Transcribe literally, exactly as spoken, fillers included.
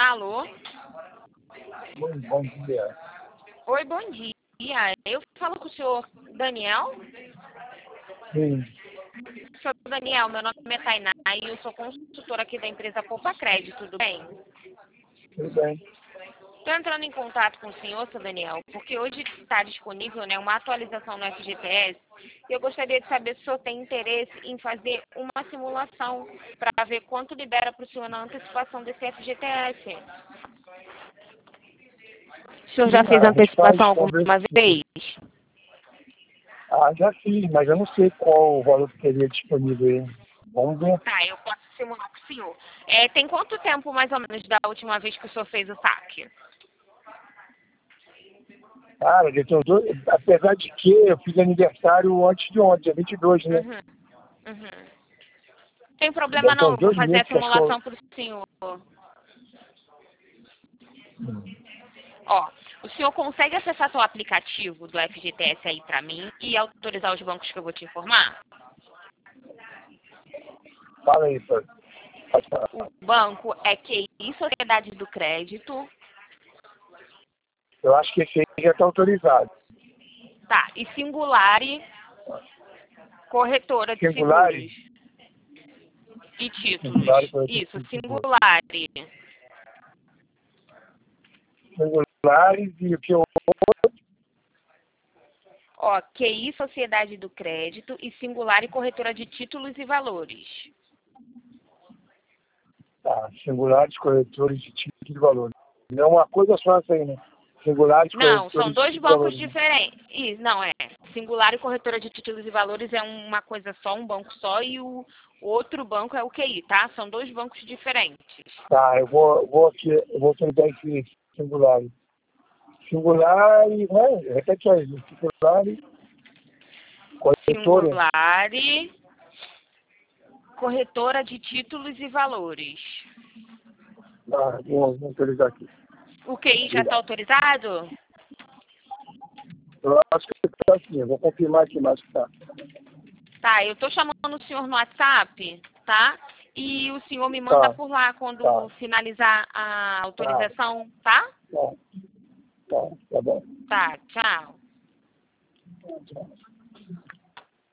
Alô? Bom, bom dia. Oi, bom dia. Eu falo com o senhor Daniel. Sim, Senhor Daniel, meu nome é Tainá e eu sou consultora aqui da empresa Poupa Crédito, tudo bem? tudo bem. Estou entrando em contato com o senhor, senhor Daniel, porque hoje está disponível, né, uma atualização no F G T S e eu gostaria de saber se o senhor tem interesse em fazer uma simulação para ver quanto libera para o senhor na antecipação desse F G T S. O senhor já Sim, fez a gente faz, antecipação vamos ver alguma se- vez? Ah, já fiz, mas eu não sei qual o valor que teria disponível aí. Vamos ver. Tá, eu posso simular para o senhor. É, tem quanto tempo, mais ou menos, da última vez que o senhor fez o saque? Cara, eu tenho dois, apesar de que eu fiz aniversário antes de ontem, dia vinte e dois, né? Uhum, uhum. Tem problema Deve ter não, uns eu vou dois fazer a meses que acho que eu... simulação para o senhor. Hum. Ó, o senhor consegue acessar seu aplicativo do F G T S aí para mim e autorizar os bancos que eu vou te informar? Fala aí, pai. Pode falar. O banco é Q I, Sociedade do Crédito, Eu acho que esse aí já está autorizado. tá, e Singulari, Corretora de Singulari? Seguros e Títulos. Singulari foi Isso, esse tipo. Singulari. Singulares e o que eu... Ó, Q I, Sociedade do Crédito e Singulari, Corretora de Títulos e Valores. Tá, singulares, corretores de título de valor. Não é uma coisa só essa aí, né? Singulares, Não, são corretores de dois título de bancos valor. Né? diferentes. Isso, não é. Singular e Corretora de Títulos e Valores é uma coisa só, um banco só, e o outro banco é o Q I, tá? São dois bancos diferentes. Tá, eu vou, vou aqui, eu vou tentar esse singular. Singular, né? Repete aí, singular, corretora. Singular e Corretora de Títulos e Valores. Ah, vou, vou autorizar aqui. O Q I já está autorizado? Eu acho que está assim, eu vou confirmar aqui mais que tá. Tá, eu tô chamando o senhor no WhatsApp, tá? E o senhor me manda Tá, por lá quando tá, finalizar a tá, autorização, tá? tá, tá, tá bom. Tá, tchau. Tchau.